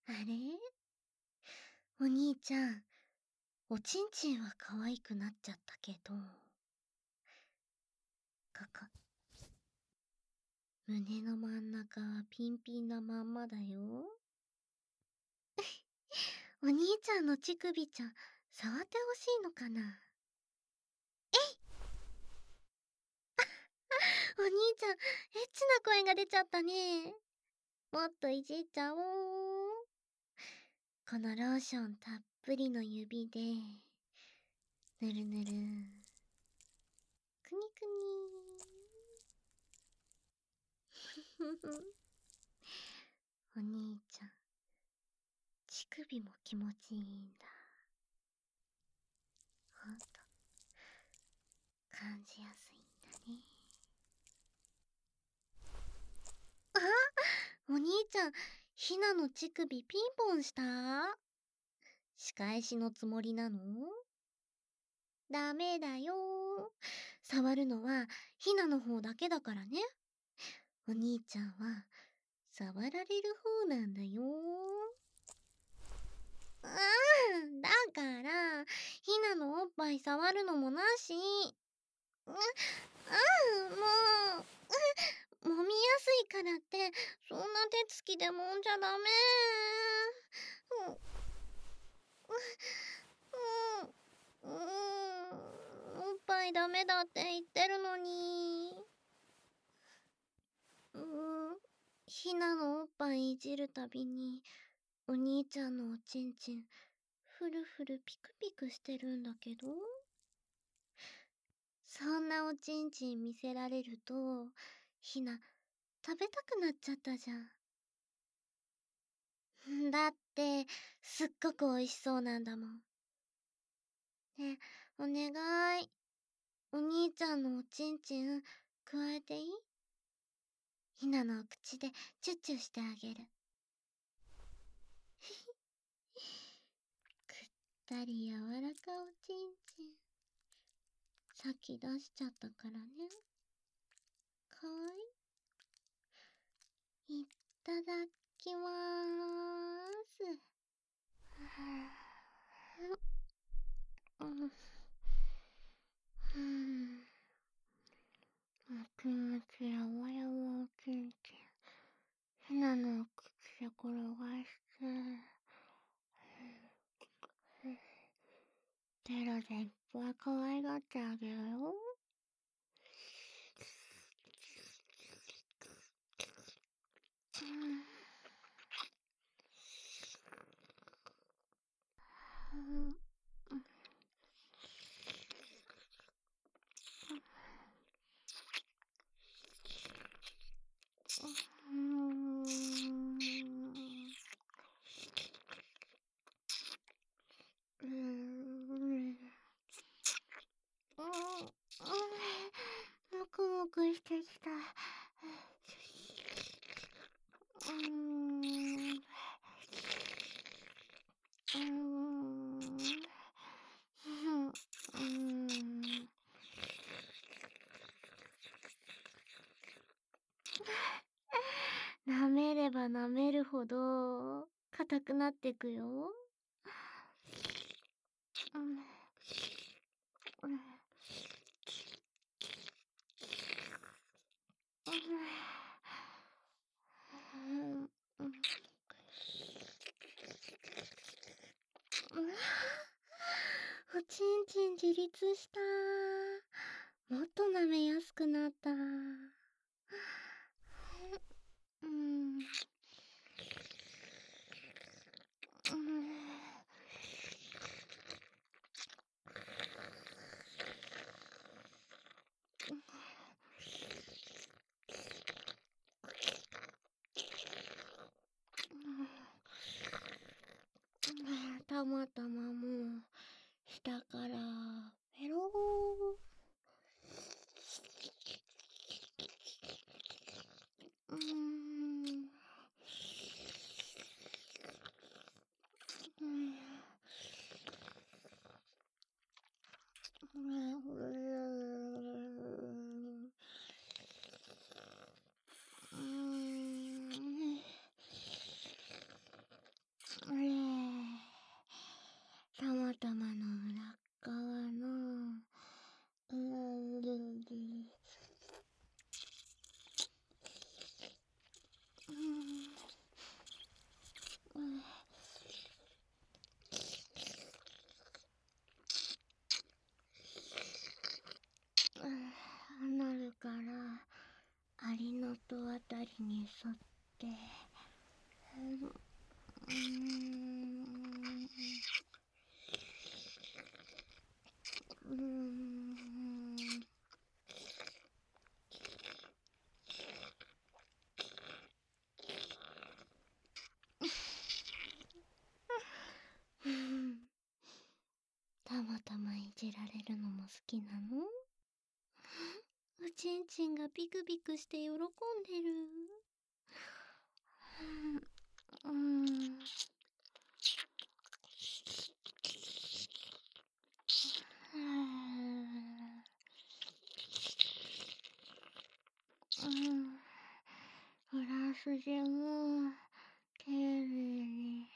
あれ、お兄ちゃん、おちんちんは可愛くなっちゃったけど、胸の真ん中はピンピンなまんまだよ。お兄ちゃんの乳首ちゃん、触ってほしいのかな。お兄ちゃん、エッチな声が出ちゃったね。もっといじっちゃおう。このローションたっぷりの指で、ぬるぬる。くにくに。お兄ちゃん、乳首も気持ちいいんだ。ほんと、感じやすいんだね。あ、お兄ちゃん、ひなの乳首ピンポンした？仕返しのつもりなの？ダメだよ。触るのはひなの方だけだからね。お兄ちゃんは触られる方なんだよ。だからひなのおっぱい触るのもなし。もう、揉みやすいからってそんな手つきで揉んじゃダメ。おっぱいダメだって言ってるのに。ひなのおっぱいいじるたびに、お兄ちゃんのおちんちん、ふるふるピクピクしてるんだけど。そんなおちんちん見せられると、ひな、食べたくなっちゃったじゃん。だって、すっごく美味しそうなんだもん。ねえ、お願い。お兄ちゃんのおちんちん、くわえていい？ひなのお口でチュッチュしてあげる。くったり柔らかおちんちん。さっき出しちゃったからね。かわいい。いただきまーす。うん。もちもちやわやわおちんちん。ひなのお口で転がして。テロでいっぱい可愛がってあげるよ。もくもくしてきた。舐めれば舐めるほど硬くなってくよ。おちんちん自立した。もっと舐めやすくなった。たまたまもう下からペロじられるのも好きなの？おちんちんがビクビクして喜んでる。うん。フランス人も丁寧に。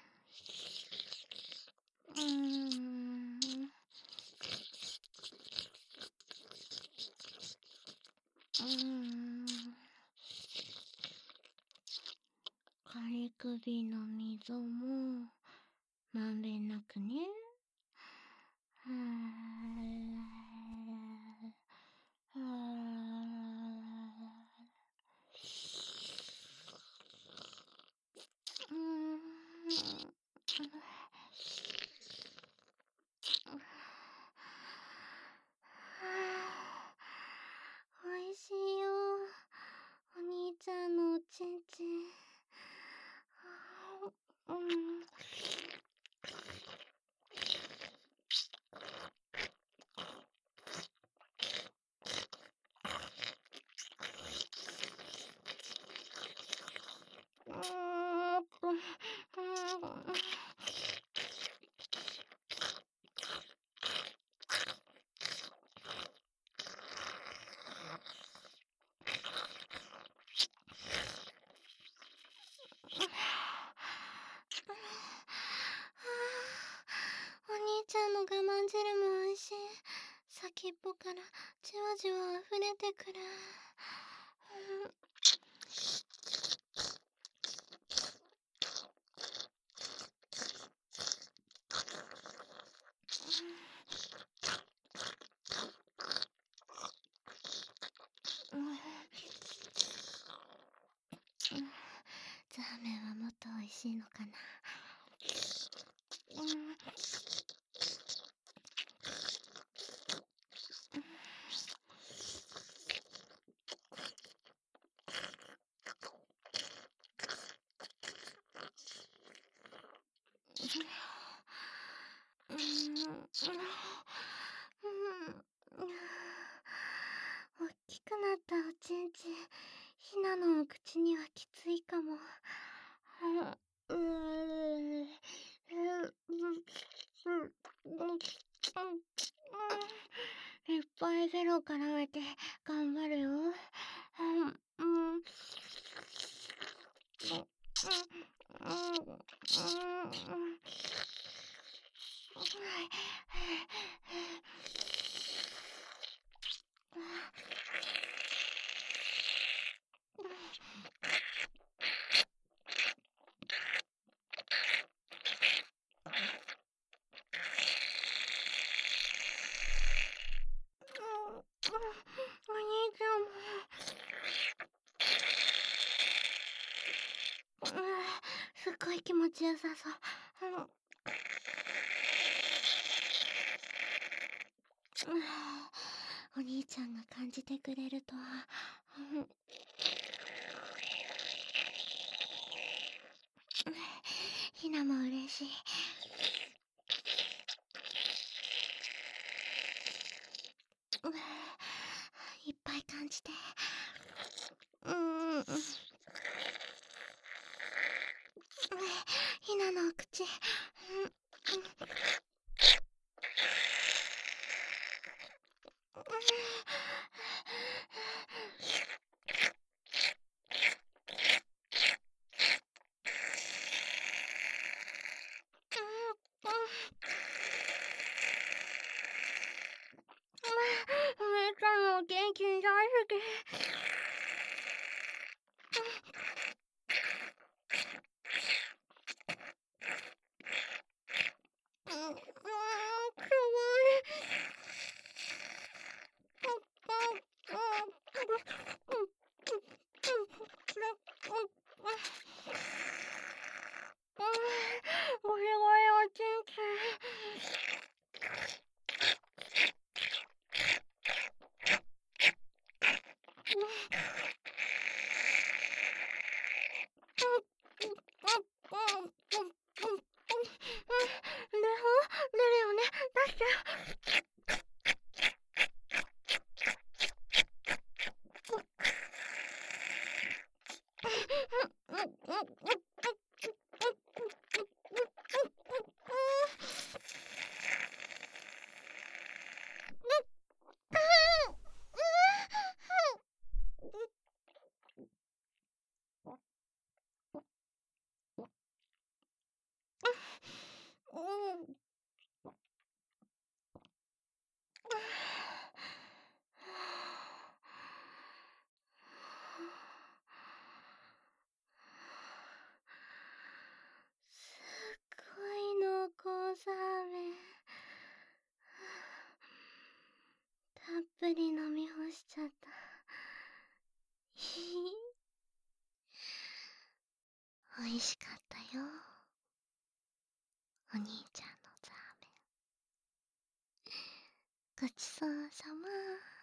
カリ首の溝もまんべんなくね。おいしいよ、お兄ちゃんのおちんちん。お兄ちゃんの我慢汁も美味しい。先っぽからじわじわ溢れてくる。ザーメンはもっと美味しいのかな。大きくなったおちんちん、ひなのお口にはきついかも。いっぱいベロ絡めて頑張るよ。お兄ちゃんも。すっごい気持ちよさそう。お兄ちゃんが感じてくれるとは。ひなも嬉しい。いっぱい感じて。ひなのお口。お姉ちゃんの元気に大好き。ゴリゴリおちんちん。 美味しかったよ。お兄ちゃんのザーメン。ごちそうさま。